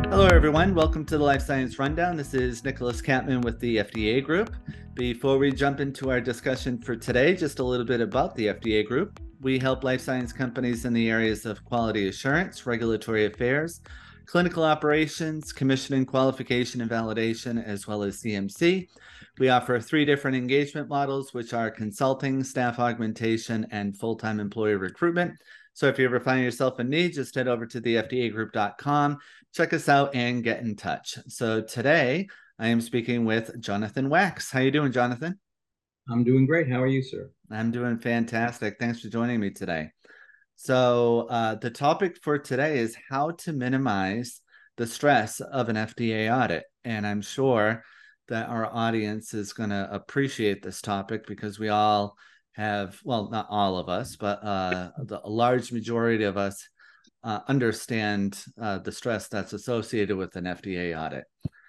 Hello, everyone. Welcome to the Life Science Rundown. This is Nicholas Catman with the FDA Group. Before we jump into our discussion for today, just a little bit about the FDA Group. We help life science companies in the areas of quality assurance, regulatory affairs, clinical operations, commissioning, qualification, and validation, as well as CMC. We offer 3 different engagement models, which are consulting, staff augmentation, and full-time employee recruitment. So if you ever find yourself in need, just head over to thefdagroup.com, check us out, and get in touch. So today I am speaking with Jonathan Wax. How you doing, Jonathan? I'm doing great. How are you, sir? I'm doing fantastic. Thanks for joining me today. So the topic for today is how to minimize the stress of an FDA audit. And I'm sure that our audience is going to appreciate this topic because we all have, well, not all of us, but a large majority of us understand the stress that's associated with an FDA audit.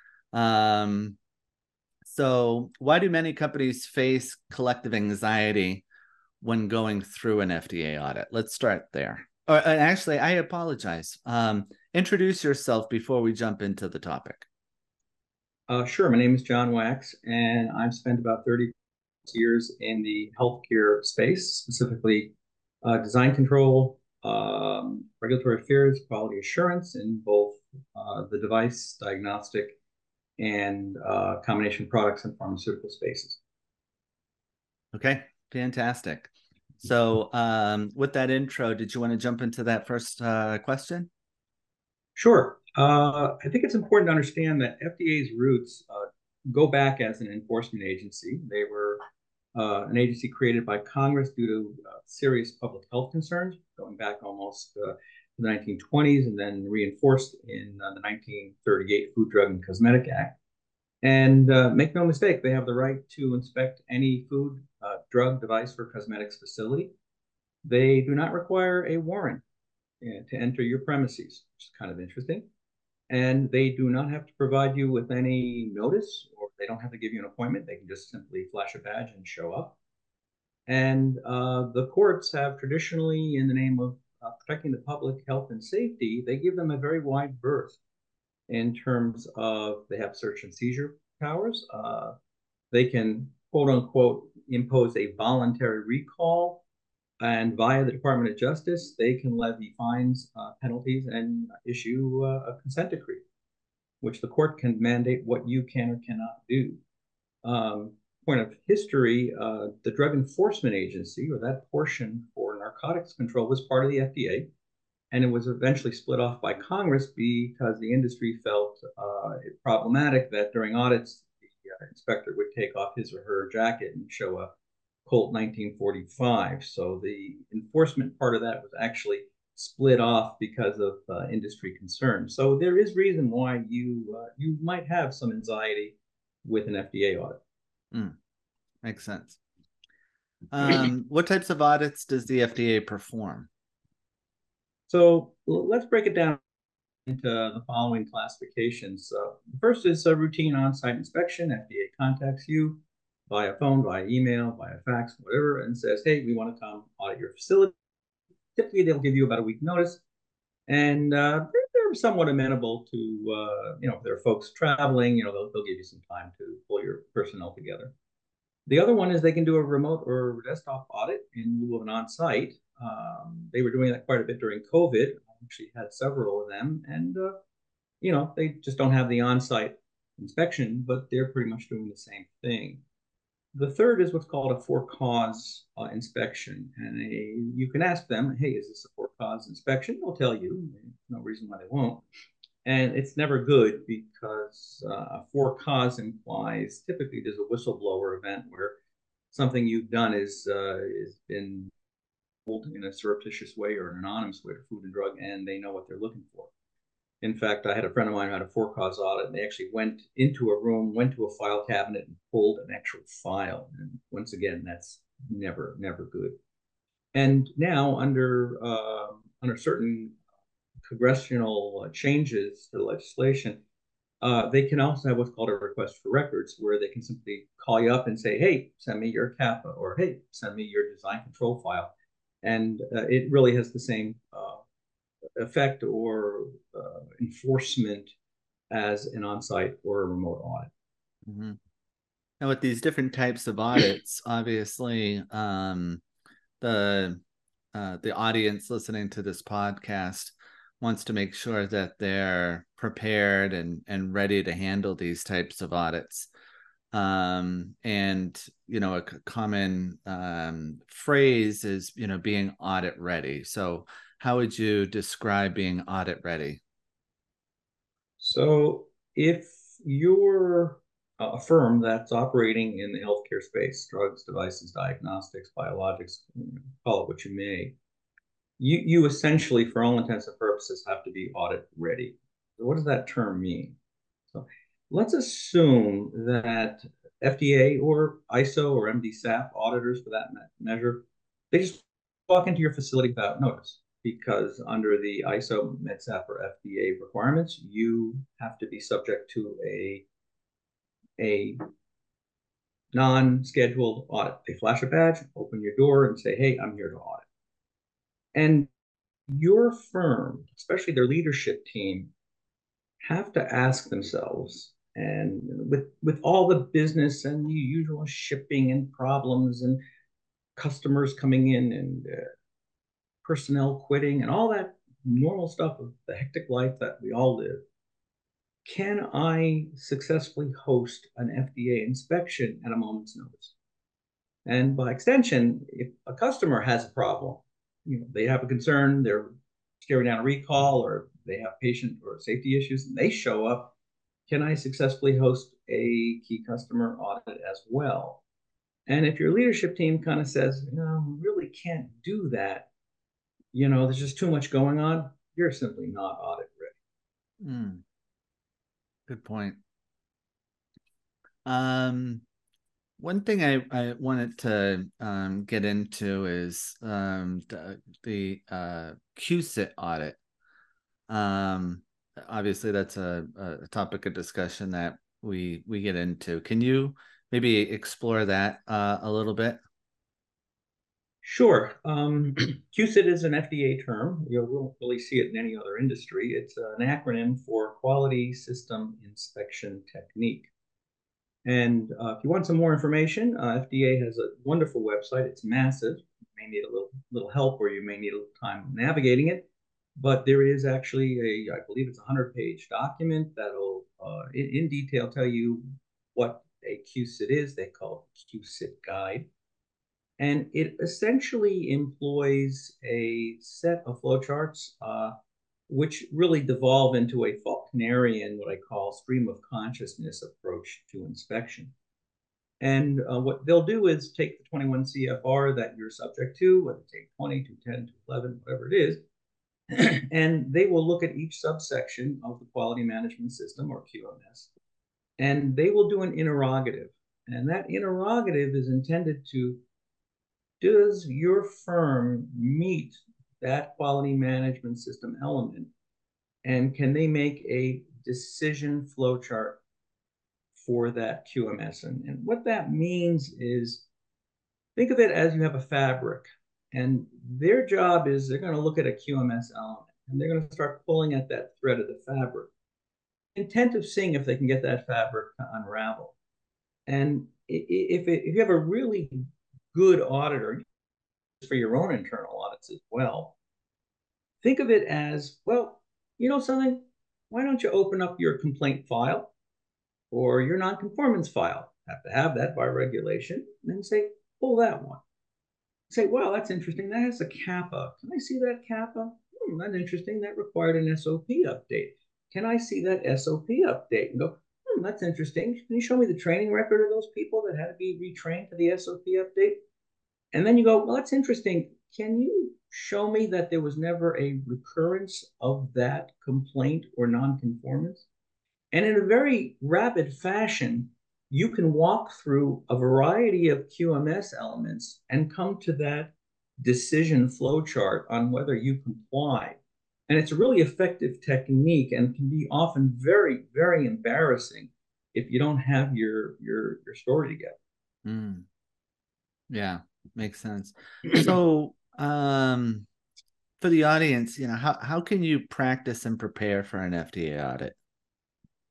Um, so, why do many companies face collective anxiety when going through an FDA audit? Let's start there. Or actually, I apologize. Introduce yourself before we jump into the topic. Sure. My name is John Wax, and I've spent about 30 years in the healthcare space, specifically design control, regulatory affairs, quality assurance in both the device, diagnostic, and combination products and pharmaceutical spaces. Okay, fantastic. So, with that intro, did you want to jump into that first question? Sure. I think it's important to understand that FDA's roots go back as an enforcement agency. They were an agency created by Congress due to serious public health concerns, going back almost to the 1920s, and then reinforced in the 1938 Food, Drug, and Cosmetic Act. And make no mistake, they have the right to inspect any food, drug, device, or cosmetics facility. They do not require a warrant to enter your premises, which is kind of interesting. And they do not have to provide you with any notice, or they don't have to give you an appointment. They can just simply flash a badge and show up. And the courts have traditionally, in the name of protecting the public health and safety, they give them a very wide berth in terms of they have search and seizure powers. They can, quote unquote, impose a voluntary recall, and via the Department of Justice, they can levy fines, penalties, and issue a consent decree, which the court can mandate what you can or cannot do. Point of history, the Drug Enforcement Agency, or that portion for narcotics control, was part of the FDA, and it was eventually split off by Congress because the industry felt it problematic that during audits, the inspector would take off his or her jacket and show a Colt 1945. So the enforcement part of that was actually split off because of industry concerns. So there is reason why you might have some anxiety with an FDA audit. Mm, makes sense. What types of audits does the FDA perform? So let's break it down into the following classifications. The first is a routine on-site inspection. FDA contacts you via phone, via email, via fax, whatever, and says, hey, we want to come audit your facility. Typically, they'll give you about a week notice, and they're somewhat amenable to, if there are folks traveling, they'll give you some time to pull your personnel together. The other one is they can do a remote or desktop audit in lieu of an on-site. They were doing that quite a bit during COVID. I actually had several of them, and they just don't have the on-site inspection, but they're pretty much doing the same thing. The third is what's called a for-cause inspection, and you can ask them, "Hey, is this a for-cause inspection?" They'll tell you. There's no reason why they won't, and it's never good because a for-cause implies typically there's a whistleblower event where something you've done is been told in a surreptitious way or an anonymous way to Food and Drug, and they know what they're looking for. In fact, I had a friend of mine who had a for-cause audit, and they actually went into a room, went to a file cabinet, and pulled an actual file. And once again, that's never good. And now, under certain congressional changes to the legislation, they can also have what's called a request for records, where they can simply call you up and say, "Hey, send me your CAPA," or "Hey, send me your design control file," and it really has the same effect or enforcement as an on-site or a remote audit. Mm-hmm. And with these different types of audits, obviously, the the audience listening to this podcast wants to make sure that they're prepared and ready to handle these types of audits. And a common phrase is being audit ready. So how would you describe being audit ready? So if you're a firm that's operating in the healthcare space, drugs, devices, diagnostics, biologics, call it what you may, you essentially, for all intents and purposes, have to be audit ready. So what does that term mean? So let's assume that FDA or ISO or MDSAP auditors, for that measure, they just walk into your facility without notice because under the ISO, MedSAP, or FDA requirements, you have to be subject to a non-scheduled audit. They flash a badge, open your door, and say, "Hey, I'm here to audit." And your firm, especially their leadership team, have to ask themselves, and with all the business and the usual shipping and problems and customers coming in and personnel quitting and all that normal stuff of the hectic life that we all live, can I successfully host an FDA inspection at a moment's notice? And by extension, if a customer has a problem, they have a concern, they're staring down a recall, or they have patient or safety issues, and they show up, can I successfully host a key customer audit as well? And if your leadership team kind of says, we really can't do that, there's just too much going on, you're simply not audit ready. Good point. One thing I wanted to get into is the QSIT audit. Obviously, that's a topic of discussion that we get into. Can you maybe explore that a little bit? Sure. QSIT is an FDA term. You won't really see it in any other industry. It's an acronym for Quality System Inspection Technique. And if you want some more information, FDA has a wonderful website. It's massive. You may need a little help, or you may need a little time navigating it. But there is actually I believe it's a 100-page document that'll in detail tell you what a QSIT is. They call it QSIT Guide. And it essentially employs a set of flowcharts, which really devolve into a Faulknerian, what I call stream of consciousness approach to inspection. And what they'll do is take the 21 CFR that you're subject to, whether it's 820, 210, 211, whatever it is, and they will look at each subsection of the quality management system, or QMS, and they will do an interrogative. And that interrogative is intended to, does your firm meet that quality management system element? And can they make a decision flowchart for that QMS? And what that means is, think of it as you have a fabric, and their job is they're going to look at a QMS element, and they're going to start pulling at that thread of the fabric, intent of seeing if they can get that fabric to unravel. And if you have a really good auditor, for your own internal audits as well, think of it as, well, something, why don't you open up your complaint file or your nonconformance file? Have to have that by regulation. And then say, pull that one. Say, wow, that's interesting. That has a CAPA. Can I see that CAPA? That's interesting. That required an SOP update. Can I see that SOP update? And go, that's interesting. Can you show me the training record of those people that had to be retrained to the SOP update? And then you go, well, that's interesting. Can you show me that there was never a recurrence of that complaint or nonconformance? And in a very rapid fashion, you can walk through a variety of QMS elements and come to that decision flowchart on whether you comply. And it's a really effective technique and can be often very, very embarrassing if you don't have your story together. Mm. Yeah, makes sense. So, for the audience, how can you practice and prepare for an FDA audit?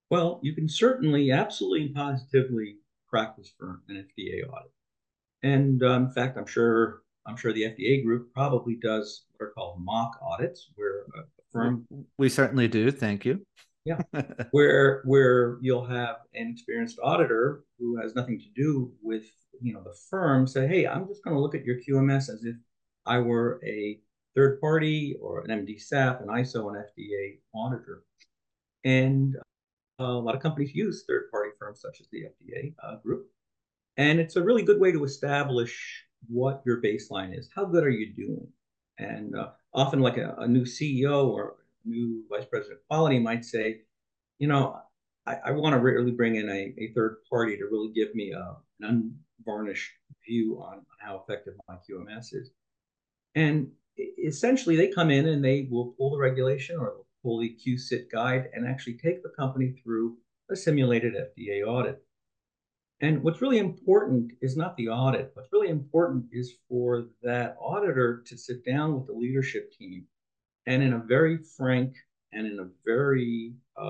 Well, you can certainly, absolutely, and positively practice for an FDA audit. And in fact, I'm sure the FDA group probably does what are called mock audits, where a firm, We certainly do. Thank you. yeah, where you'll have an experienced auditor who has nothing to do with the firm say, hey, I'm just going to look at your QMS as if I were a third party or an MD-SAP, an ISO, an FDA auditor. And a lot of companies use third party firms such as the FDA group. And it's a really good way to establish what your baseline is. How good are you doing? And often, like a new CEO or a new vice president of quality might say, you know, I want to really bring in a third party to really give me an unvarnished view on how effective my QMS is. And essentially, they come in and they will pull the regulation or pull the QSIT guide and actually take the company through a simulated FDA audit. And what's really important is not the audit. What's really important is for that auditor to sit down with the leadership team and in a very frank and in a very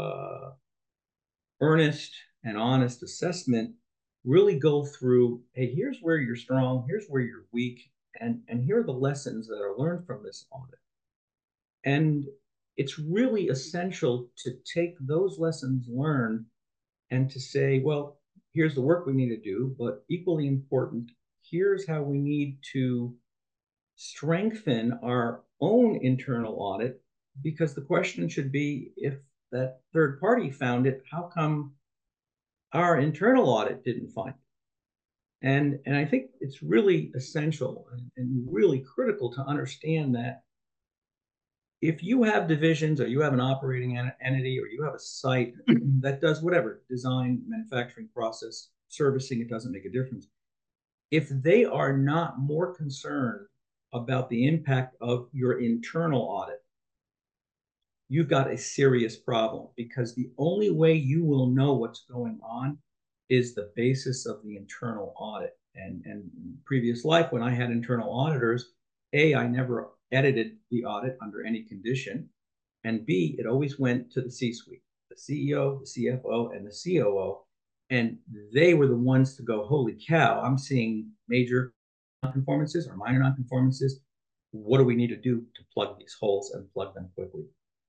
earnest and honest assessment, really go through, hey, here's where you're strong, here's where you're weak, and here are the lessons that are learned from this audit. And it's really essential to take those lessons learned and to say, well, here's the work we need to do, but equally important, here's how we need to strengthen our own internal audit, because the question should be, if that third party found it, how come our internal audit didn't find it? And I think it's really essential and really critical to understand that if you have divisions or you have an operating entity or you have a site that does whatever, design, manufacturing process, servicing, it doesn't make a difference. If they are not more concerned about the impact of your internal audit, you've got a serious problem, because the only way you will know what's going on is the basis of the internal audit. And in previous life, when I had internal auditors, A, I never edited the audit under any condition. And B, it always went to the C-suite, the CEO, the CFO, and the COO. And they were the ones to go, holy cow, I'm seeing major nonconformances or minor nonconformances. What do we need to do to plug these holes and plug them quickly?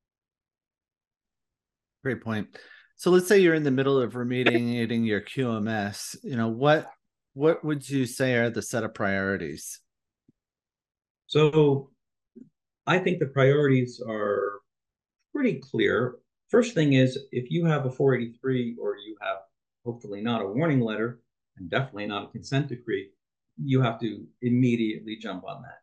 Great point. So let's say you're in the middle of remediating your QMS. What would you say are the set of priorities? So I think the priorities are pretty clear. First thing is, if you have a 483 or you have hopefully not a warning letter and definitely not a consent decree, you have to immediately jump on that.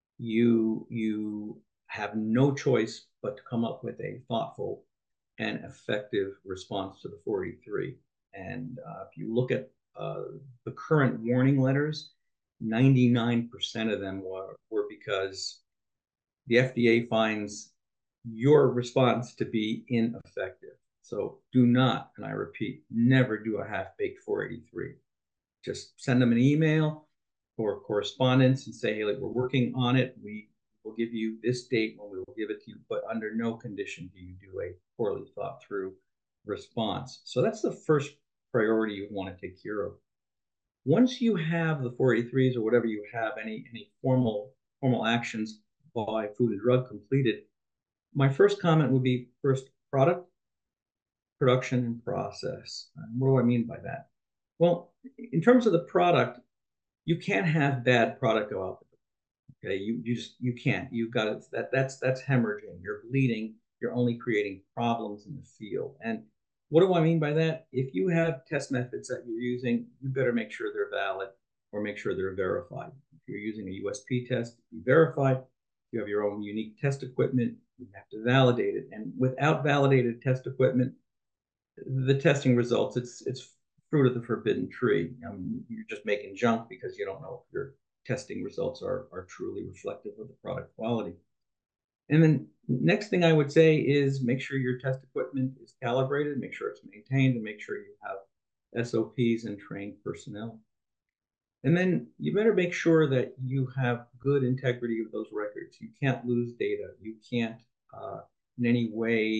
You have no choice but to come up with a thoughtful and effective response to the 483. And if you look at the current warning letters, 99% of them were because the FDA finds your response to be ineffective. So do not, and I repeat, never do a half-baked 483. Just send them an email or correspondence and say, hey, like, we're working on it. We will give you this date when we will give it to you, but under no condition do you do a poorly thought through response. So that's the first priority you want to take care of. Once you have the 483s or whatever you have, any formal actions by Food and Drug completed, my first comment would be first product, production, and process. What do I mean by that? Well, in terms of the product, you can't have bad product go out. Okay, you can't. You've got it. That's hemorrhaging. You're bleeding. You're only creating problems in the field. And what do I mean by that? If you have test methods that you're using, you better make sure they're valid or make sure they're verified. If you're using a USP test, be verified. If you have your own unique test equipment, you have to validate it. And without validated test equipment, the testing results, it's fruit of the forbidden tree. You're just making junk because you don't know if your testing results are truly reflective of the product quality. And then next thing I would say is make sure your test equipment is calibrated, make sure it's maintained, and make sure you have SOPs and trained personnel. And then you better make sure that you have good integrity of those records. You can't lose data. You can't in any way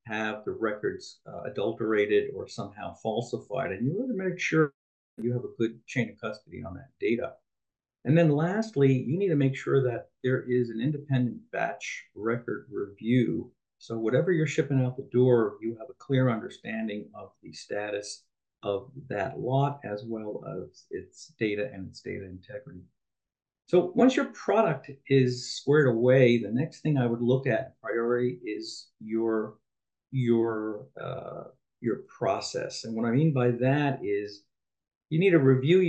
have the records adulterated or somehow falsified. And you want to make sure you have a good chain of custody on that data. And then lastly, you need to make sure that there is an independent batch record review. So whatever you're shipping out the door, you have a clear understanding of the status of that lot as well as its data and its data integrity. So once your product is squared away, the next thing I would look at priority is your process. And what I mean by that is you need to review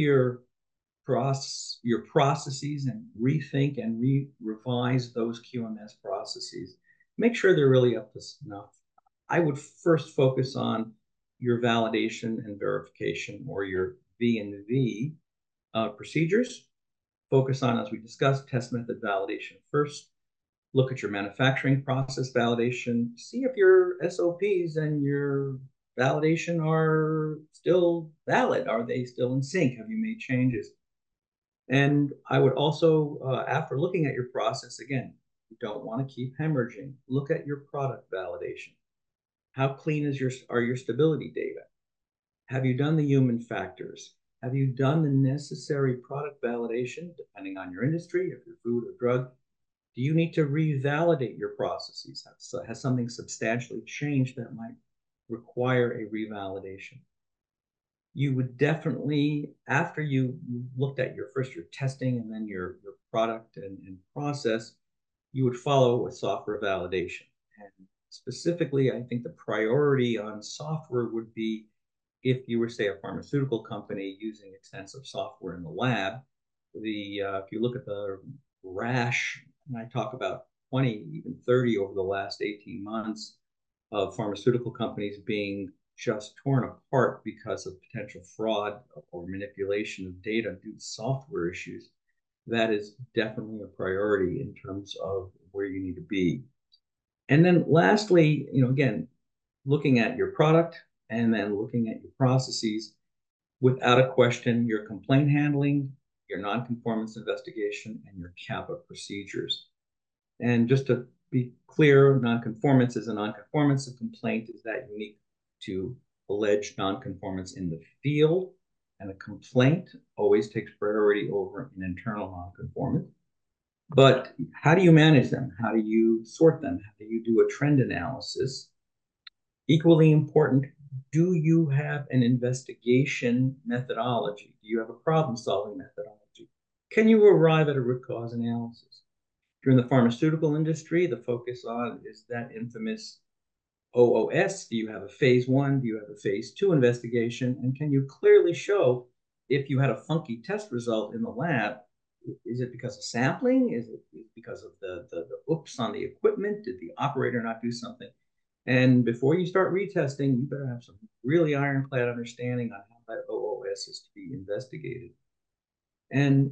your processes and rethink and revise those QMS processes. Make sure they're really up to snuff. I would first focus on your validation and verification, or your V&V procedures. Focus on, as we discussed, test method validation first. Look at your manufacturing process validation. See if your SOPs and your validation are still valid. Are they still in sync? Have you made changes? And I would also, after looking at your process, again, you don't want to keep hemorrhaging. Look at your product validation. How clean are your stability data? Have you done the human factors? Have you done the necessary product validation, depending on your industry, if you're food or drug? Do you need to revalidate your processes? Has something substantially changed that might require a revalidation? You would definitely, after you looked at your testing and then your product and process, you would follow with software validation. And specifically, I think the priority on software would be if you were, say, a pharmaceutical company using extensive software in the lab. If you look at the rash, and I talk about 20, even 30 over the last 18 months of pharmaceutical companies being just torn apart because of potential fraud or manipulation of data due to software issues, that is definitely a priority in terms of where you need to be. And then lastly, again, looking at your product and then looking at your processes, without a question, your complaint handling, your nonconformance investigation, and your CAPA procedures. And just to be clear, nonconformance is a nonconformance. A complaint is that unique to alleged nonconformance in the field, and a complaint always takes priority over an internal nonconformance. But how do you manage them? How do you sort them? How do you do a trend analysis? Equally important, do you have an investigation methodology? Do you have a problem-solving methodology? Can you arrive at a root cause analysis? If you're in the pharmaceutical industry, the focus on is that infamous OOS. Do you have a phase 1? Do you have a phase 2 investigation? And can you clearly show if you had a funky test result in the lab, is it because of sampling? Is it because of the oops on the equipment? Did the operator not do something? And before you start retesting, you better have some really ironclad understanding on how that OOS is to be investigated. And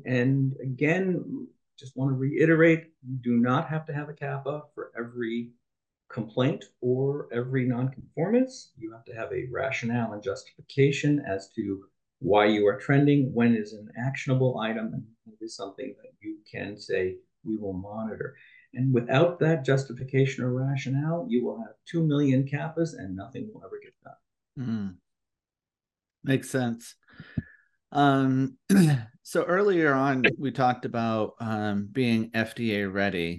again, just want to reiterate, you do not have to have a CAPA for every complaint or every nonconformance. You have to have a rationale and justification as to why you are trending, when is an actionable item, and it is something that you can say we will monitor. And without that justification or rationale, you will have 2 million CAPAs and nothing will ever get done. Makes sense. So earlier on, we talked about being FDA ready.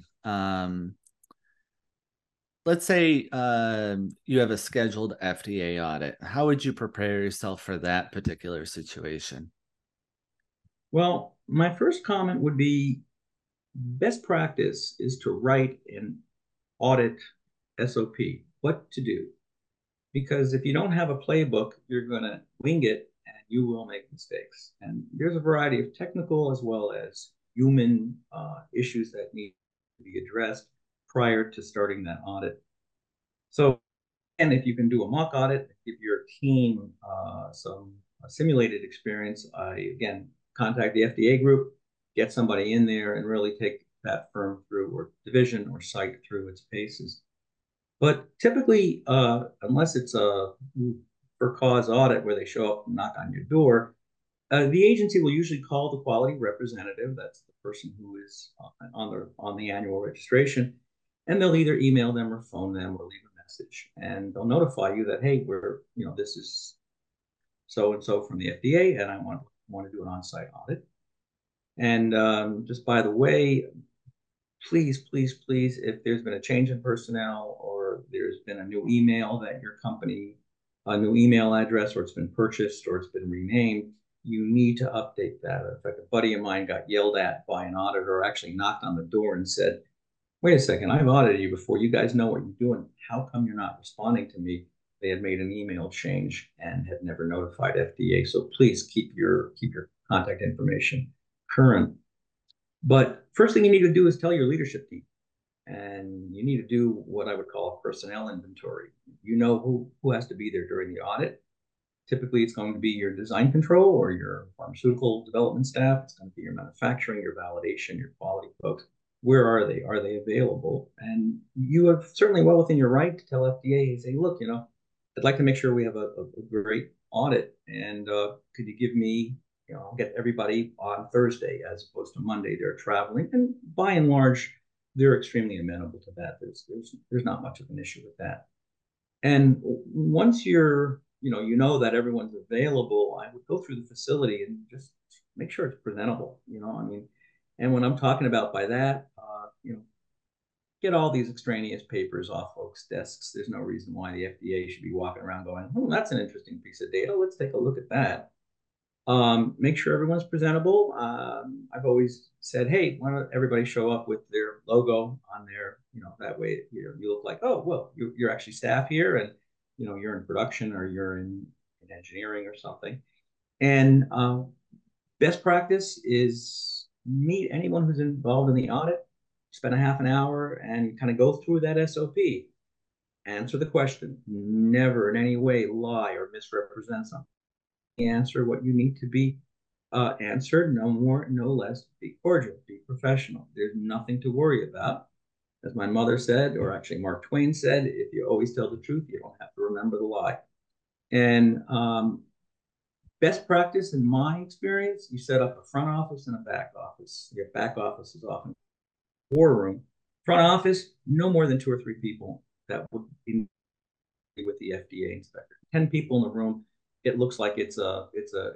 Let's say you have a scheduled FDA audit. How would you prepare yourself for that particular situation? Well, my first comment would be best practice is to write an audit SOP, what to do. Because if you don't have a playbook, you're going to wing it and you will make mistakes. And there's a variety of technical as well as human issues that need to be addressed prior to starting that audit. So, and if you can do a mock audit, give your team some simulated experience, again, contact the FDA group, get somebody in there and really take that firm through, or division or site through its paces. But typically, unless it's a for cause audit where they show up and knock on your door, the agency will usually call the quality representative. That's the person who is on the annual registration, and they'll either email them or phone them or leave a message, and they'll notify you that, hey, this is so and so from the FDA, and I want to do an on-site audit. And just by the way, please, please, please, if there's been a change in personnel or there's been a new email that your company, a new email address, or it's been purchased or it's been renamed, you need to update that. In fact, a buddy of mine got yelled at by an auditor, actually knocked on the door and said, wait a second, I've audited you before. You guys know what you're doing. How come you're not responding to me? They had made an email change and had never notified FDA. So please keep your contact information current. But first thing you need to do is tell your leadership team. And you need to do what I would call a personnel inventory. You know who has to be there during the audit. Typically, it's going to be your design control or your pharmaceutical development staff. It's going to be your manufacturing, your validation, your quality folks. Where are they? Are they available? And you are certainly well within your right to tell FDA and say, look, I'd like to make sure we have a great audit. And could you give me, I'll get everybody on Thursday as opposed to Monday. They're traveling. And by and large, they're extremely amenable to that. There's not much of an issue with that. And once you know that everyone's available, I would go through the facility and just make sure it's presentable. And when I'm talking about by that, get all these extraneous papers off folks' desks. There's no reason why the FDA should be walking around going, that's an interesting piece of data. Let's take a look at that. Make sure everyone's presentable. I've always said, hey, why don't everybody show up with their logo on there? That way you look like, oh, well, you're actually staff here, and you're in production or you're in engineering or something. And best practice is meet anyone who's involved in the audit, spend a half an hour and kind of go through that SOP. Answer the question. Never in any way lie or misrepresent something. Answer what you need to be answered, no more, no less. Be cordial, be professional. There's nothing to worry about. As my mother said, or actually Mark Twain said, if you always tell the truth, you don't have to remember the lie. And best practice, in my experience, you set up a front office and a back office. Your back office is often a war room. Front office, no more than 2 or 3 people that would be with the FDA inspector. 10 people in the room, it looks like it's a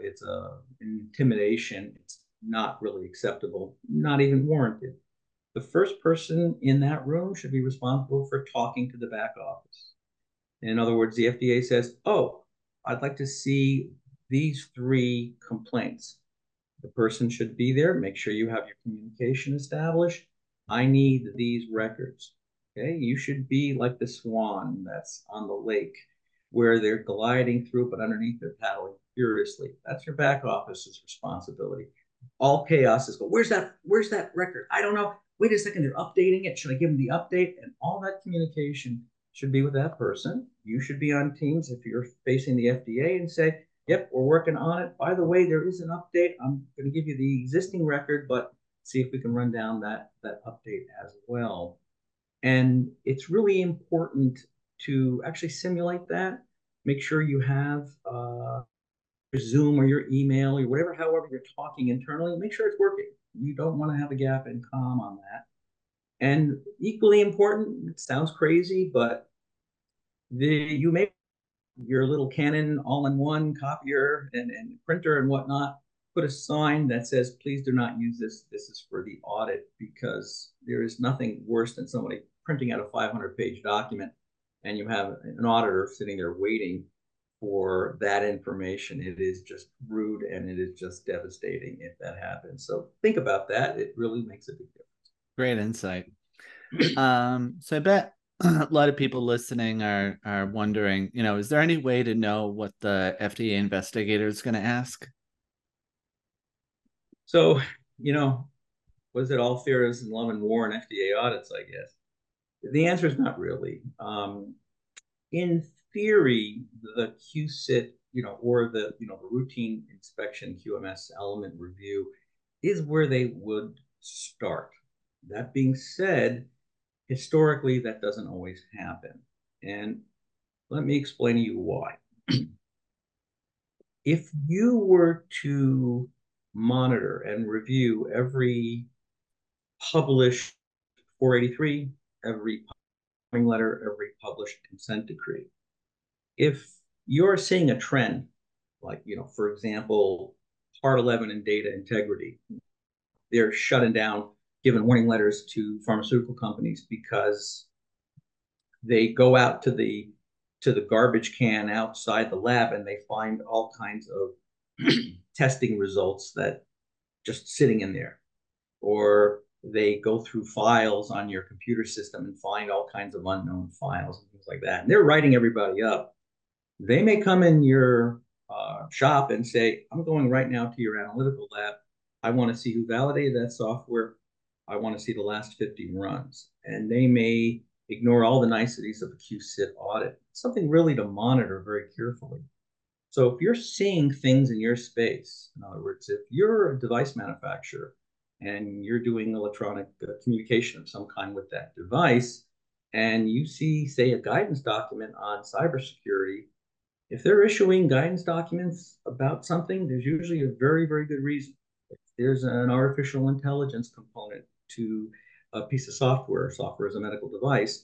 intimidation. It's not really acceptable, not even warranted. The first person in that room should be responsible for talking to the back office. In other words, the FDA says, oh, I'd like to see these 3 complaints. The person should be there. Make sure you have your communication established. I need these records. Okay, you should be like the swan that's on the lake where they're gliding through, but underneath they're paddling furiously. That's your back office's responsibility. All chaos is go, where's that record? I don't know. Wait a second, they're updating it. Should I give them the update? And all that communication should be with that person. You should be on Teams if you're facing the FDA and say, yep, we're working on it. By the way, there is an update. I'm going to give you the existing record, but see if we can run down that update as well. And it's really important to actually simulate that. Make sure you have your Zoom or your email or whatever, however you're talking internally, make sure it's working. You don't want to have a gap in comm on that. And equally important, it sounds crazy, but you may your little Canon all-in-one copier and printer and whatnot, put a sign that says, please do not use this. This is for the audit, because there is nothing worse than somebody printing out a 500-page document and you have an auditor sitting there waiting for that information. It is just rude and it is just devastating if that happens. So think about that. It really makes a big difference. Great insight. So I bet a lot of people listening are wondering, is there any way to know what the FDA investigator is going to ask? So, was it all fear is love and war and FDA audits, I guess? The answer is not really. In theory, the QSIT, or the routine inspection QMS element review is where they would start. That being said, historically, that doesn't always happen. And let me explain to you why. If you were to monitor and review every published 483, every letter, every published consent decree. If you're seeing a trend, like, for example, Part 11 in data integrity, they're shutting down, giving warning letters to pharmaceutical companies because they go out to the garbage can outside the lab and they find all kinds of testing results that just sitting in there, or they go through files on your computer system and find all kinds of unknown files and things like that. And they're writing everybody up. They may come in your shop and say, I'm going right now to your analytical lab. I want to see who validated that software. I want to see the last 15 runs. And they may ignore all the niceties of a QSIP audit, something really to monitor very carefully. So if you're seeing things in your space, in other words, if you're a device manufacturer and you're doing electronic communication of some kind with that device, and you see, say, a guidance document on cybersecurity, if they're issuing guidance documents about something, there's usually a very, very good reason. If there's an artificial intelligence component to a piece of software, software as a medical device,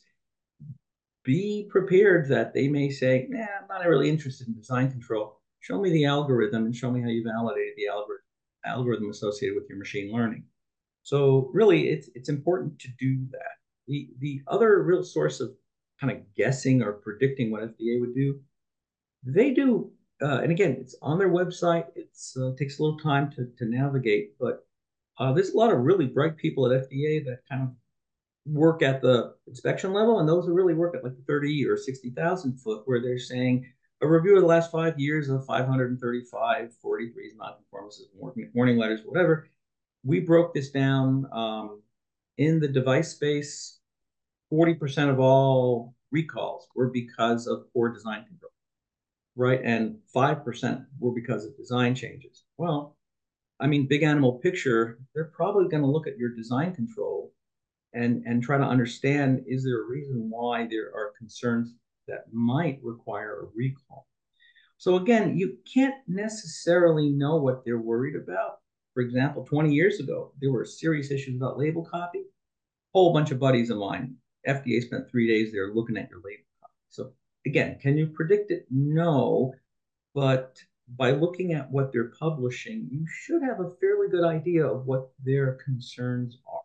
be prepared that they may say, nah, I'm not really interested in design control. Show me the algorithm and show me how you validated the algorithm associated with your machine learning. So really, it's important to do that. The other real source of kind of guessing or predicting what FDA would do, they do, and again, it's on their website. It takes a little time to navigate, but there's a lot of really bright people at FDA that kind of work at the inspection level, and those who really work at like the 30 or 60,000 foot, where they're saying a review of the last 5 years of 535 43s, non-conformances, warning letters, whatever. We broke this down in the device space. 40% of all recalls were because of poor design control, right? And 5% were because of design changes. Well, I mean, big animal picture, they're probably going to look at your design control and try to understand, is there a reason why there are concerns that might require a recall? So again, you can't necessarily know what they're worried about. For example, 20 years ago, there were serious issues about label copy. A whole bunch of buddies of mine, FDA spent 3 days there looking at your label copy. So again, can you predict it? No, but by looking at what they're publishing, you should have a fairly good idea of what their concerns are.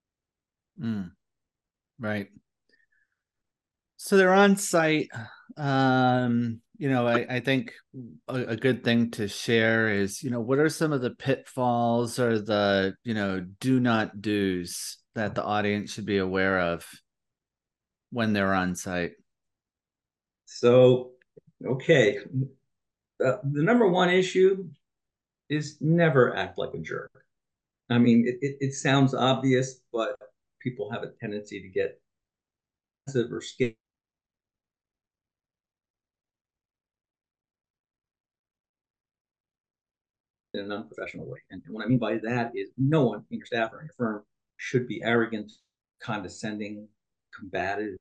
Right. So they're on site. I think a good thing to share is, what are some of the pitfalls or the, do not do's that the audience should be aware of when they're on site? So, okay. The number one issue is never act like a jerk. I mean, it sounds obvious, but people have a tendency to get defensive or scared in an unprofessional way. And what I mean by that is no one in your staff or in your firm should be arrogant, condescending, combative,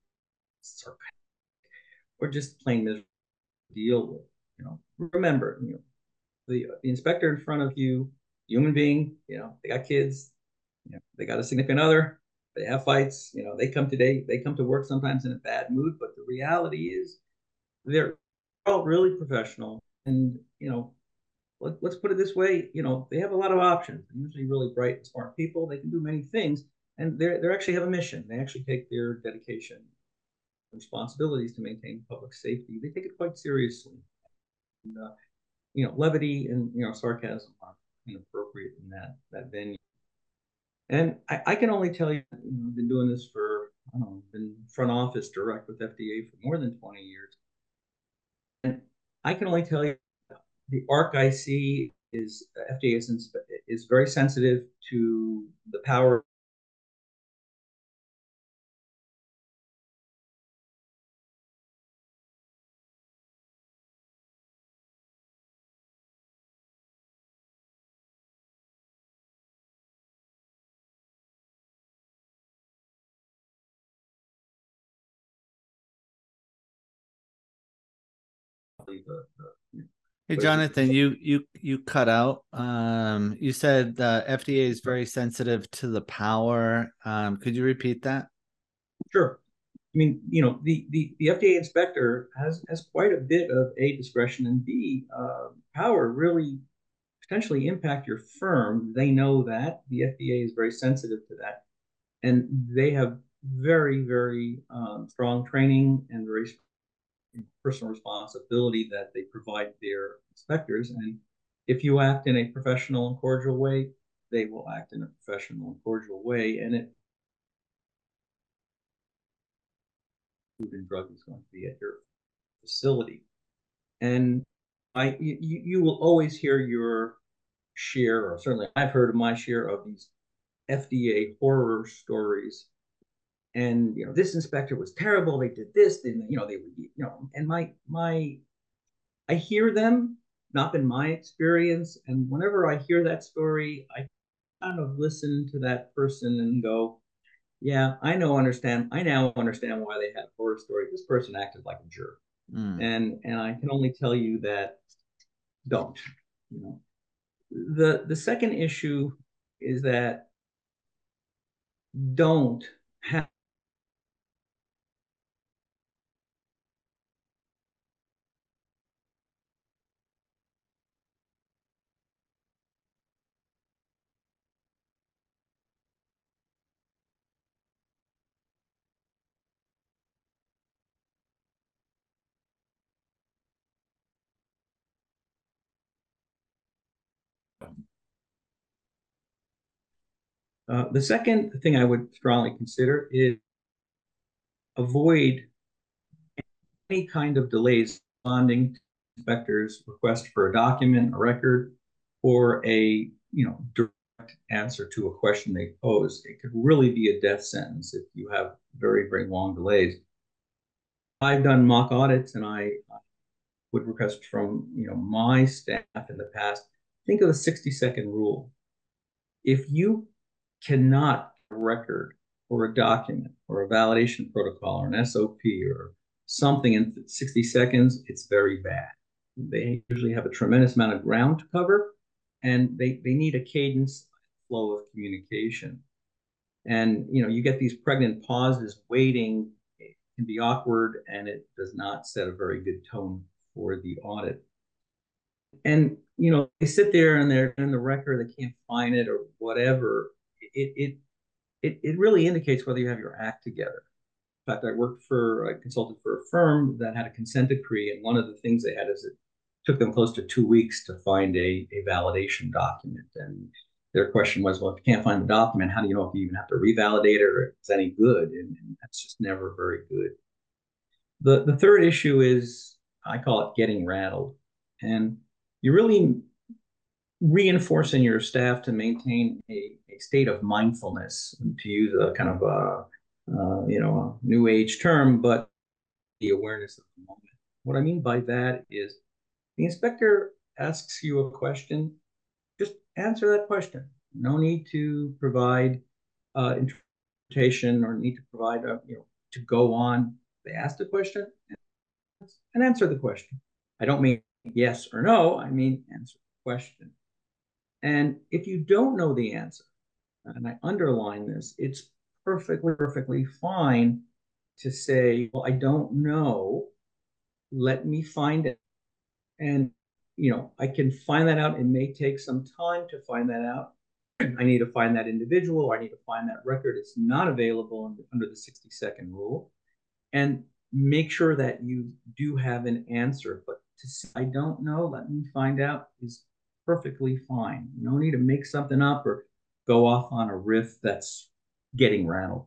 or just plain miserable to deal with. Remember, the inspector in front of you, human being, they got kids, they got a significant other, they have fights, they come to work sometimes in a bad mood, but the reality is they're all really professional. And, let's put it this way, they have a lot of options. They're usually really bright and smart people. They can do many things, and they actually have a mission. They actually take their dedication, responsibilities to maintain public safety. They take it quite seriously. And, levity and sarcasm are inappropriate in that venue. And I can only tell you, I've been doing this for, I don't know, been front office direct with FDA for more than 20 years. And I can only tell you the arc I see is FDA is very sensitive to the power Hey, Jonathan, you cut out. You said the FDA is very sensitive to the power. Could you repeat that? Sure. mean, the FDA inspector has quite a bit of A, discretion, and B, power really potentially impact your firm. They know that. The FDA is very sensitive to that. And they have very, very strong training and very personal responsibility that they provide their inspectors. And if you act in a professional and cordial way, they will act in a professional and cordial way. And it food and drug is going to be at your facility. And you will always hear your share, or certainly I've heard of my share of these FDA horror stories. And this inspector was terrible. They did this. Then they would, and my I hear them. Not been my experience. And whenever I hear that story, I kind of listen to that person and go, yeah, I now understand why they had a horror story. This person acted like a jerk. And I can only tell you that don't. The second issue is that don't have the second thing I would strongly consider is avoid any kind of delays responding to inspectors' request for a document, a record, or a direct answer to a question they pose. It could really be a death sentence if you have very, very long delays. I've done mock audits, and I would request from my staff in the past. Think of the 60-second rule. If you cannot record or a document or a validation protocol or an SOP or something in 60 seconds, it's very bad. They usually have a tremendous amount of ground to cover, and they need a cadence flow of communication. And you get these pregnant pauses waiting. It can be awkward, and it does not set a very good tone for the audit. And they sit there and they're in the record, they can't find it or whatever. It really indicates whether you have your act together. In fact, I consulted for a firm that had a consent decree, and one of the things they had is it took them close to 2 weeks to find a validation document. And their question was, well, if you can't find the document, how do you know if you even have to revalidate it or if it's any good? And that's just never very good. The third issue is, I call it getting rattled. And you really reinforcing your staff to maintain a state of mindfulness, to use a kind of a new age term, but the awareness of the moment. What I mean by that is the inspector asks you a question, just answer that question. No need to provide interpretation or need to provide to go on. They ask the question and answer the question. I don't mean yes or no. I mean answer the question. And if you don't know the answer, and I underline this, it's perfectly fine to say, well, I don't know. Let me find it. And, I can find that out. It may take some time to find that out. I need to find that individual, or I need to find that record. It's not available under the 60-second rule. And make sure that you do have an answer. But to say, I don't know, let me find out, is perfectly fine. No need to make something up or go off on a riff that's getting rattled.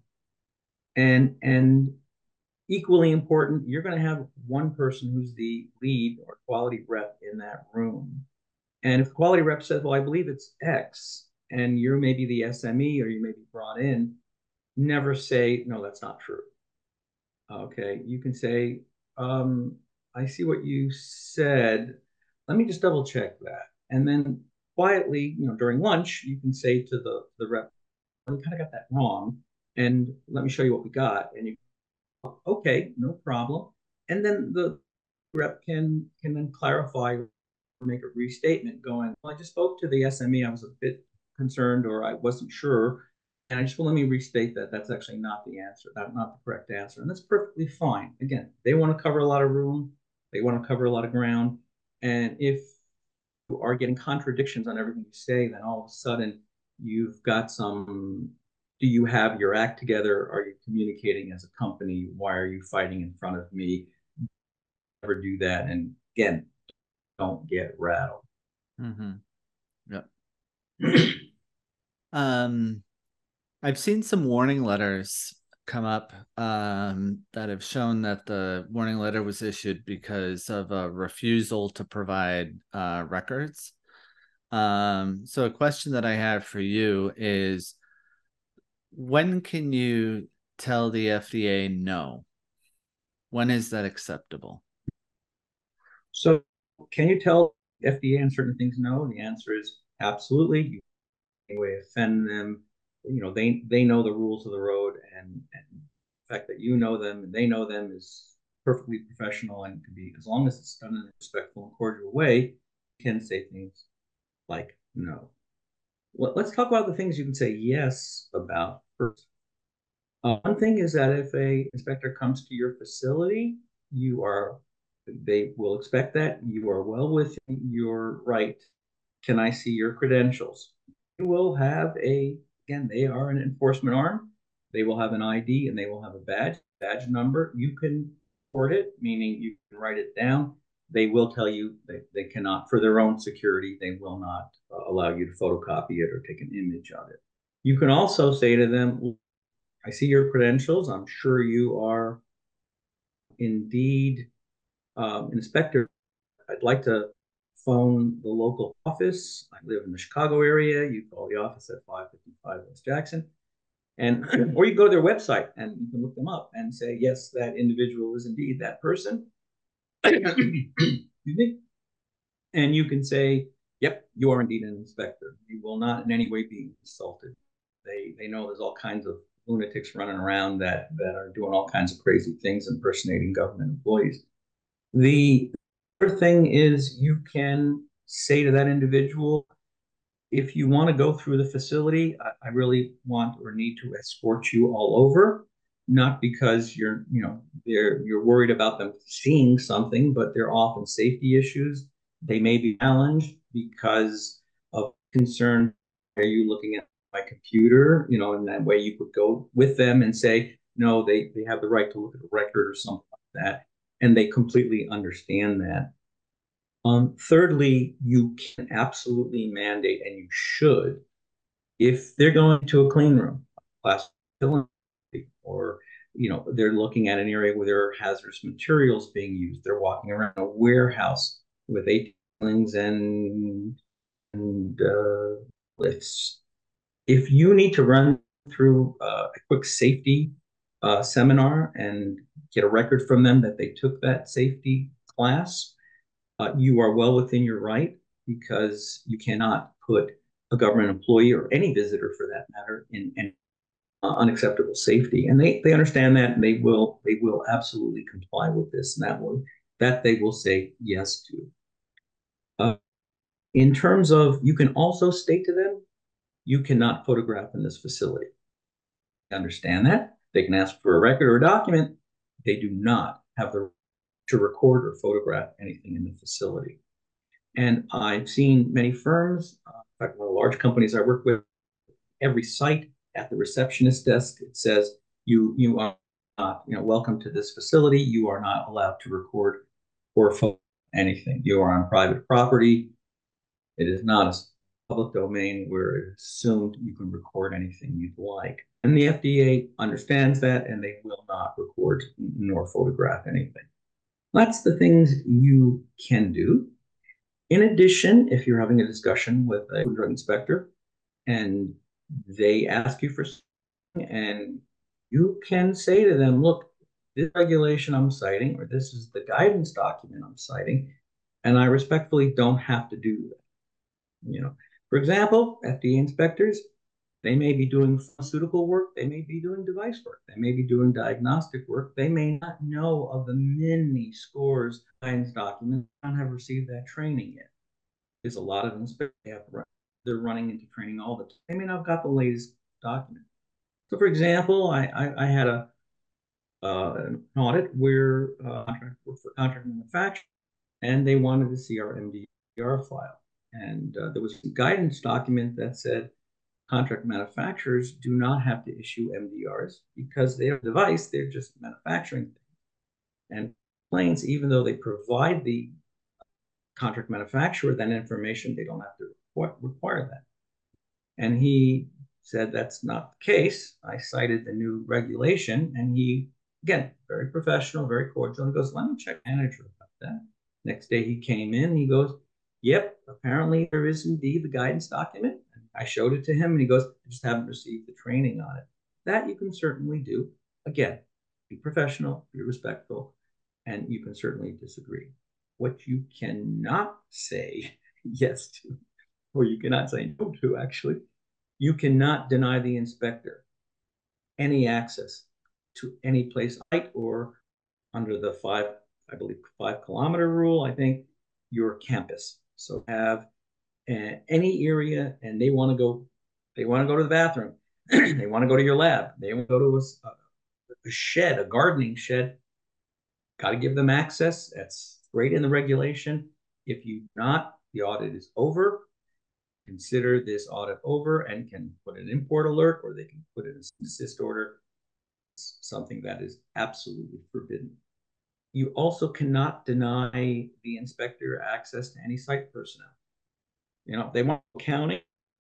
And equally important, you're going to have one person who's the lead or quality rep in that room. And if quality rep says, well, I believe it's X, and you're maybe the SME or you may be brought in, never say, no, that's not true. Okay, you can say, I see what you said. Let me just double check that. And then quietly, during lunch, you can say to the rep, we kind of got that wrong. And let me show you what we got. And you, okay, no problem. And then the rep can then clarify or make a restatement going, well, I just spoke to the SME. I was a bit concerned, or I wasn't sure. And I just want let me restate that that's actually not the answer. That's not the correct answer. And that's perfectly fine. Again, they want to cover a lot of room, they want to cover a lot of ground. And if you are getting contradictions on everything you say, then all of a sudden you've got some. Do you have your act together? Are you communicating as a company? Why are you fighting in front of me? Never do that. And again, don't get rattled. Mm-hmm. Yep. um, I've seen some warning letters come up that have shown that the warning letter was issued because of a refusal to provide records. So a question that I have for you is, when can you tell the FDA no? When is that acceptable? So, can you tell FDA on certain things no? The answer is absolutely. You way offend them. They know the rules of the road, and the fact that you know them and they know them is perfectly professional and can be, as long as it's done in a respectful and cordial way, you can say things like no. Let's talk about the things you can say yes about first. One thing is that if a inspector comes to your facility, you are they will expect that you are well within your right. Can I see your credentials? They will have again, they are an enforcement arm. They will have an ID and they will have a badge number. You can report it, meaning you can write it down. They will tell you they cannot, for their own security, they will not allow you to photocopy it or take an image of it. You can also say to them, I see your credentials. I'm sure you are indeed inspector. I'd like to phone the local office. I live in the Chicago area. You call the office at 555 West Jackson. And or you go to their website and you can look them up and say, yes, that individual is indeed that person. Excuse me. And you can say, yep, you are indeed an inspector. You will not in any way be insulted. They know there's all kinds of lunatics running around that are doing all kinds of crazy things impersonating government employees. The other thing is you can say to that individual, if you want to go through the facility, I really want or need to escort you all over, not because you're worried about them seeing something, but there are often safety issues. They may be challenged because of concern. Are you looking at my computer? In that way you could go with them and say, no, they have the right to look at a record or something like that. And they completely understand that. Thirdly, you can absolutely mandate, and you should, if they're going to a clean room, class or they're looking at an area where there are hazardous materials being used. They're walking around a warehouse with ATVs and lifts. If you need to run through a quick safety seminar and get a record from them that they took that safety class, you are well within your right, because you cannot put a government employee or any visitor for that matter in unacceptable safety. And they understand that, and they will absolutely comply with this, and that they will say yes to. Uh, in terms of, you can also state to them, you cannot photograph in this facility. They understand that. They can ask for a record or a document. They do not have the right to record or photograph anything in the facility. And I've seen many firms, in fact, one of the large companies I work with, every site at the receptionist desk, it says, you are not, welcome to this facility. You are not allowed to record or photograph anything. You are on private property. It is not a public domain where it's assumed you can record anything you'd like. And the FDA understands that, and they will not record nor photograph anything. That's the things you can do. In addition, if you're having a discussion with a drug inspector and they ask you for something, and you can say to them, look, this regulation I'm citing, or this is the guidance document I'm citing, and I respectfully don't have to do that. For example, FDA inspectors, they may be doing pharmaceutical work, they may be doing device work, they may be doing diagnostic work, they may not know of the many scores of guidance documents, don't have received that training yet. There's a lot of inspectors they're running into training all the time. They may not have got the latest document. So, for example, I had an audit where for contract manufacturer, and they wanted to see our MDR file. And there was a guidance document that said contract manufacturers do not have to issue MDRs because they have a device, they're just manufacturing things. And planes, even though they provide the contract manufacturer that information, they don't have to require that. And he said that's not the case. I cited the new regulation, and he, again, very professional, very cordial, and goes, let me check manager about that. Next day he came in, he goes, yep, apparently there is indeed the guidance document. I showed it to him, and he goes, I just haven't received the training on it. That you can certainly do. Again, be professional, be respectful, and you can certainly disagree. What you cannot say yes to, or you cannot say no to, actually, you cannot deny the inspector any access to any place or under the I believe 5 kilometer rule, I think, your campus. So have any area, and they want to go to the bathroom, they want to go to your lab, they want to go to a shed, a gardening shed. Got to give them access. That's great in the regulation. If you not, the audit is over. Consider this audit over and can put an import alert, or they can put in a desist order. It's something that is absolutely forbidden. You also cannot deny the inspector access to any site personnel. You know, they want accounting.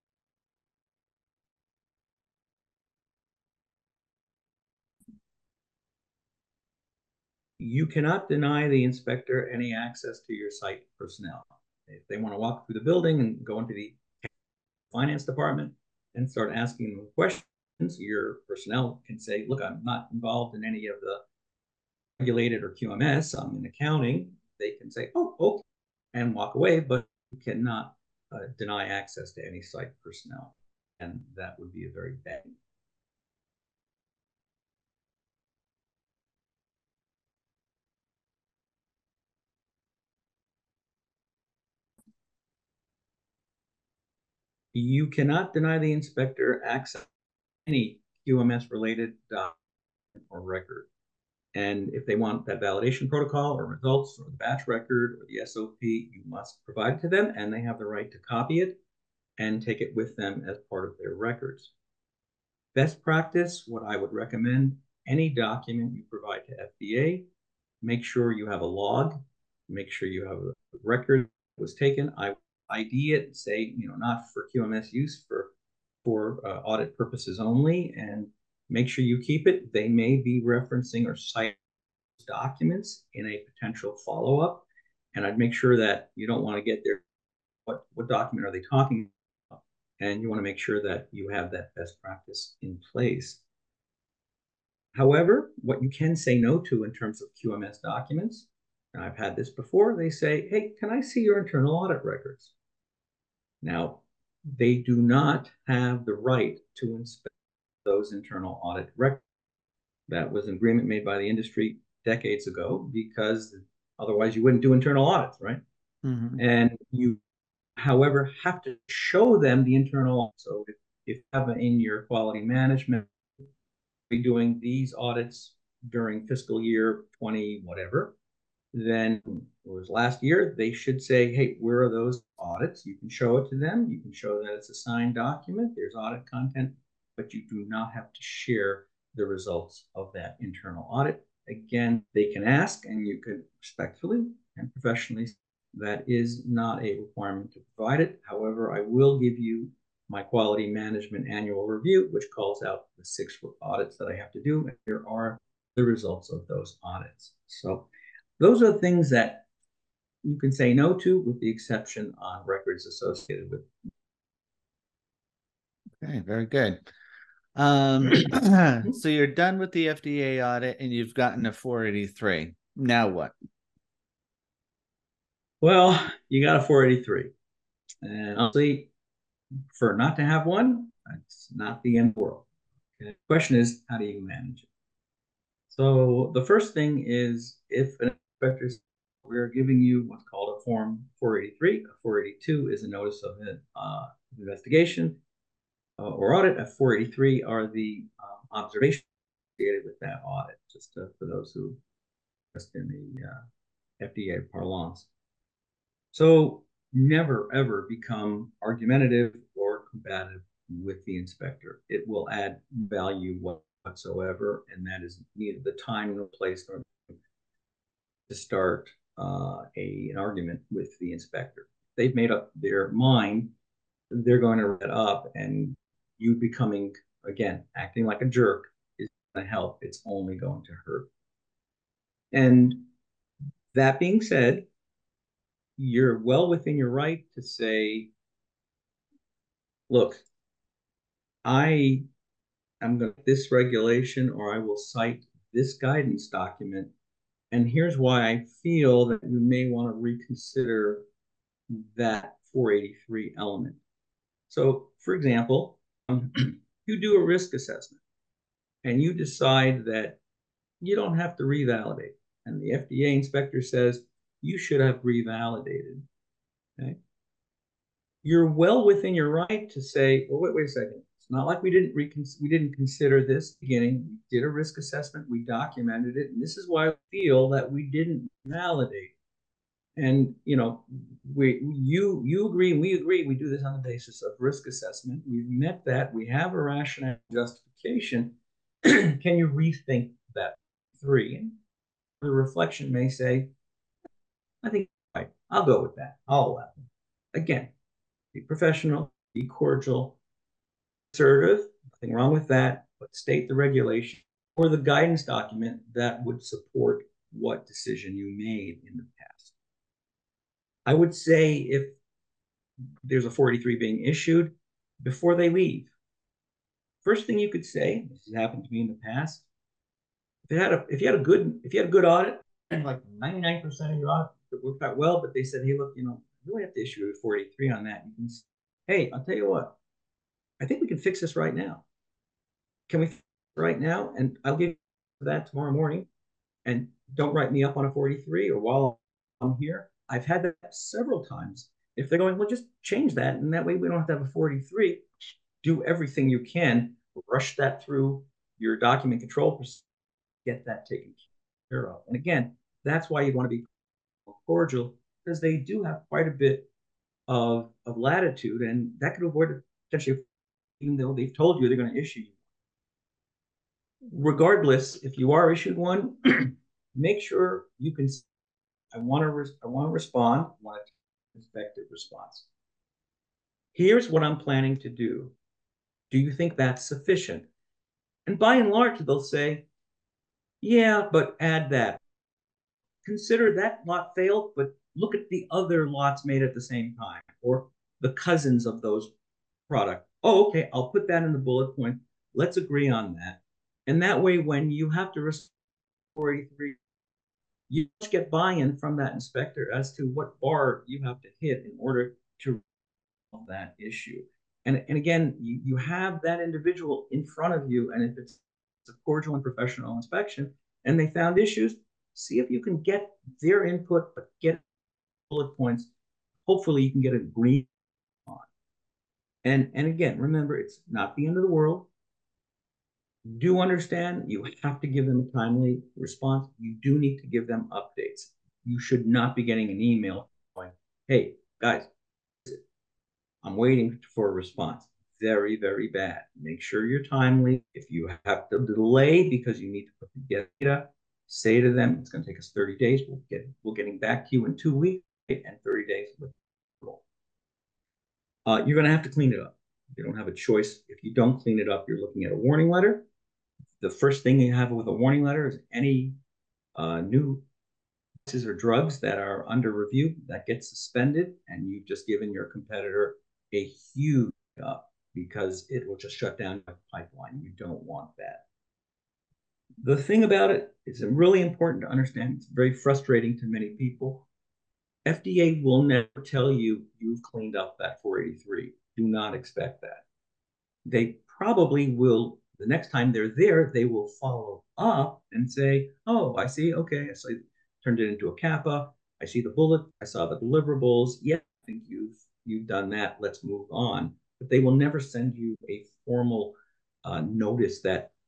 You cannot deny the inspector any access to your site personnel. If they want to walk through the building and go into the finance department and start asking them questions, your personnel can say, look, I'm not involved in any of the regulated or QMS, I'm in accounting. They can say, oh, okay, and walk away, but you cannot deny access to any site personnel. And that would be a very bad thing. You cannot deny the inspector access to any QMS related document or record. And if they want that validation protocol or results or the batch record or the SOP, you must provide it to them, and they have the right to copy it and take it with them as part of their records. Best practice, what I would recommend, any document you provide to FDA, make sure you have a log, make sure you have a record that was taken. I ID it, say, not for QMS use, for audit purposes only, and make sure you keep it. They may be referencing or citing documents in a potential follow-up, and I'd make sure that you don't want to get there. What document are they talking about? And you want to make sure that you have that best practice in place. However, what you can say no to in terms of QMS documents, and I've had this before, they say, hey, can I see your internal audit records? Now, they do not have the right to inspect those internal audit records. That was an agreement made by the industry decades ago, because otherwise you wouldn't do internal audits, right? Mm-hmm. And you, however, have to show them the internal. So if you have in your quality management, be doing these audits during fiscal year 20 whatever, then it was last year, they should say, hey, where are those audits? You can show it to them. You can show that it's a signed document. There's audit content, but you do not have to share the results of that internal audit. Again, they can ask, and you can respectfully and professionally, that is not a requirement to provide it. However, I will give you my quality management annual review, which calls out the 6 audits that I have to do. And here are the results of those audits. So those are the things that you can say no to, with the exception on records associated with. Okay, very good. So you're done with the FDA audit and you've gotten a 483. Now what? Well, you got a 483. And honestly, for not to have one, it's not the end of the world. Okay. The question is, how do you manage it? So the first thing is, if an inspector, we're giving you what's called a Form 483. A 482 is a notice of investigation or audit. A 483 are the observations associated with that audit, just for those who are just in the FDA parlance. So never, ever become argumentative or combative with the inspector. It will add value whatsoever, and that is neither the time nor place nor to start an argument with the inspector. If they've made up their mind, they're going to wrap it up, and you becoming, again, acting like a jerk is going to help. It's only going to hurt. And that being said, you're well within your right to say, look, I am going to this regulation, or I will cite this guidance document, and here's why I feel that you may want to reconsider that 483 element. So, for example, you do a risk assessment and you decide that you don't have to revalidate, and the FDA inspector says you should have revalidated. Okay, you're well within your right to say, well, wait a second. It's not like we didn't consider this beginning. We did a risk assessment, we documented it, and this is why I feel that we didn't validate. And you agree and we agree. We do this on the basis of risk assessment. We've met that. We have a rationale justification. Can you rethink that? 3, and the reflection may say, I think right. I'll go with that. I'll allow it. Again, be professional, be cordial, assertive. Nothing wrong with that. But state the regulation or the guidance document that would support what decision you made in the past. I would say if there's a 483 being issued, before they leave, first thing you could say, this has happened to me in the past, if you had a good audit, and like 99% of your audit worked out well, but they said, hey, look, you really have to issue a 483 on that. You can say, hey, I'll tell you what, I think we can fix this right now. Can we fix it right now? And I'll give you that tomorrow morning. And don't write me up on a 483 or while I'm here. I've had that several times. If they're going, well, just change that, and that way we don't have to have a 483. Do everything you can, rush that through your document control process, get that taken care of. And again, that's why you want to be cordial, because they do have quite a bit of latitude, and that could avoid it potentially, even though they've told you they're going to issue you. Regardless, if you are issued one, make sure you can. I want to respond. I want an effective response. Here's what I'm planning to do. Do you think that's sufficient? And by and large, they'll say, yeah, but add that. Consider that lot failed, but look at the other lots made at the same time, or the cousins of those products. Oh, okay, I'll put that in the bullet point. Let's agree on that. And that way, when you have to respond to 483, you just get buy-in from that inspector as to what bar you have to hit in order to resolve that issue. And again, you have that individual in front of you, and if it's a cordial and professional inspection, and they found issues, see if you can get their input, but get bullet points. Hopefully, you can get a green on. And again, remember, it's not the end of the world. Do understand you have to give them a timely response. You do need to give them updates. You should not be getting an email going, hey, guys, I'm waiting for a response. Very, very bad. Make sure you're timely. If you have to delay because you need to put the data, say to them, it's going to take us 30 days. We're getting back to you in 2 weeks and 30 days. You're going to have to clean it up. You don't have a choice. If you don't clean it up, you're looking at a warning letter. The first thing you have with a warning letter is any new devices or drugs that are under review that get suspended, and you've just given your competitor a huge up because it will just shut down the pipeline. You don't want that. The thing about it is really important to understand. It's very frustrating to many people. FDA will never tell you you've cleaned up that 483. Do not expect that. They probably will. The next time they're there, they will follow up and say, oh, I see. Okay, I see, turned it into a CAPA. I see the bullet. I saw the deliverables. Yeah, I think you've done that. Let's move on. But they will never send you a formal notice that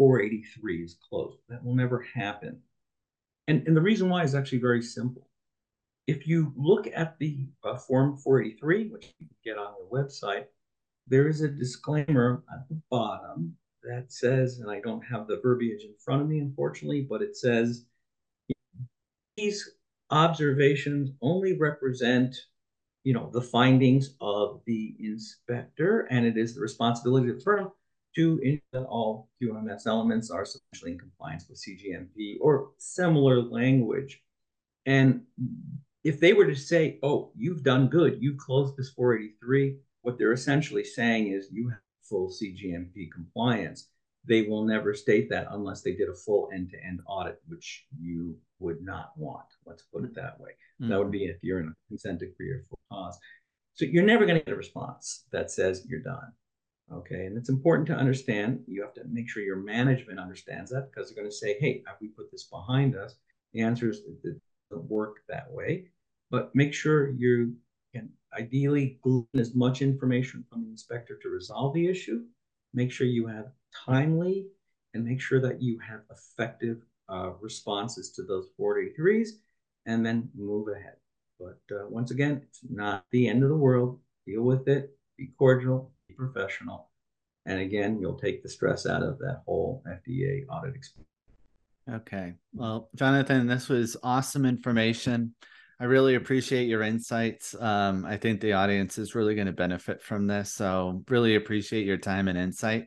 483 is closed. That will never happen. And the reason why is actually very simple. If you look at the Form 483, which you can get on their website, there is a disclaimer at the bottom that says, and I don't have the verbiage in front of me, unfortunately, but it says, these observations only represent, the findings of the inspector, and it is the responsibility of the firm to ensure that all QMS elements are sufficiently in compliance with CGMP or similar language. And if they were to say, oh, you've done good, you closed this 483, what they're essentially saying is you have full CGMP compliance. They will never state that unless they did a full end-to-end audit, which you would not want. Let's put it that way. Mm-hmm. That would be if you're in a consent decree or full cause. So you're never going to get a response that says you're done. Okay, and it's important to understand. You have to make sure your management understands that, because they're going to say, hey, have we put this behind us? The answer is it doesn't work that way. But make sure you can ideally glean as much information from the inspector to resolve the issue. Make sure you have timely, and make sure that you have effective responses to those 483s, and then move ahead. But once again, it's not the end of the world. Deal with it. Be cordial. Be professional. And again, you'll take the stress out of that whole FDA audit experience. Okay. Well, Jonathan, this was awesome information. I really appreciate your insights. I think the audience is really going to benefit from this. So really appreciate your time and insight.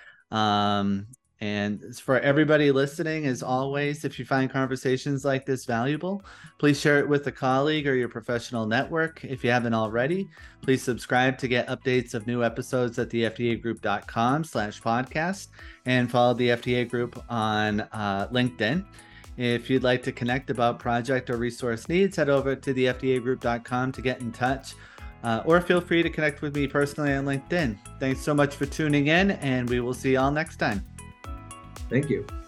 And for everybody listening, as always, if you find conversations like this valuable, please share it with a colleague or your professional network. If you haven't already, please subscribe to get updates of new episodes at thefdagroup.com/podcast, and follow the FDA Group on LinkedIn. If you'd like to connect about project or resource needs, head over to thefdagroup.com to get in touch, or feel free to connect with me personally on LinkedIn. Thanks so much for tuning in, and we will see y'all next time. Thank you.